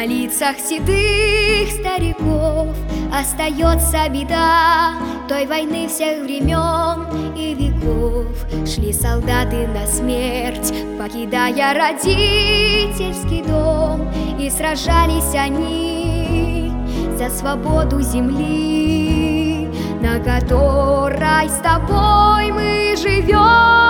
На лицах седых стариков остается беда той войны всех времен и веков. Шли солдаты на смерть, покидая родительский дом, и сражались они за свободу земли, на которой с тобой мы живем.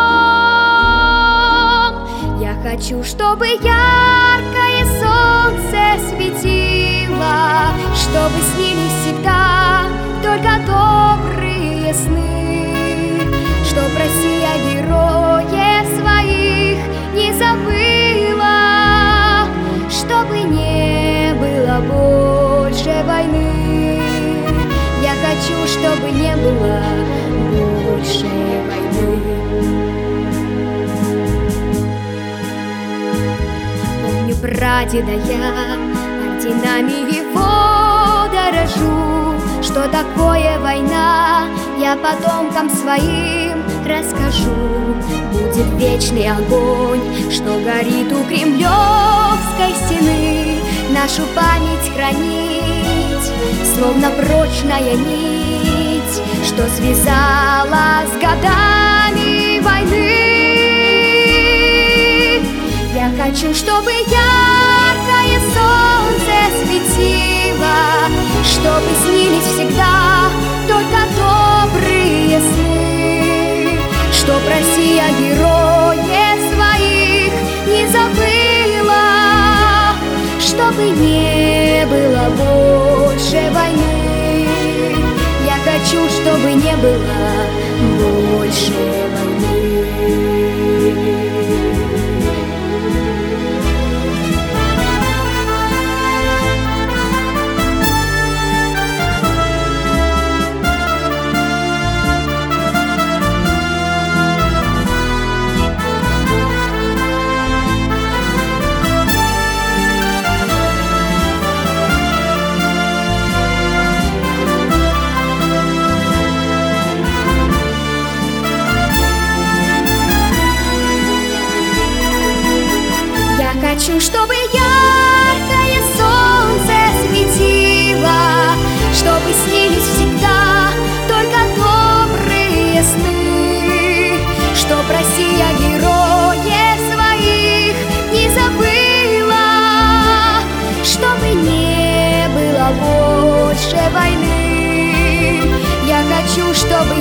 Я хочу, чтобы яркое солнце светило, чтобы снились всегда только добрые сны, чтоб Россия героев своих не забыла, чтобы не было больше войны. Я хочу, чтобы не было больше войны. Помню прадеда я, орденами его дорожу. Что такое война, я потомкам своим расскажу. Будет вечный огонь, что горит у Кремлевской стены, нашу память хранить, словно прочная нить, что связала с годами войны. Я хочу, чтобы яркое солнце светило, чтобы снились всегда только добрые сны, чтоб Россия героев своих не забыла, чтобы не было больше войны. Я хочу, чтобы не было больше войны. Хочу, чтобы яркое солнце светило, чтобы снились всегда только добрые сны, чтоб Россия героев своих не забыла, чтобы не было больше войны. Я хочу, чтобы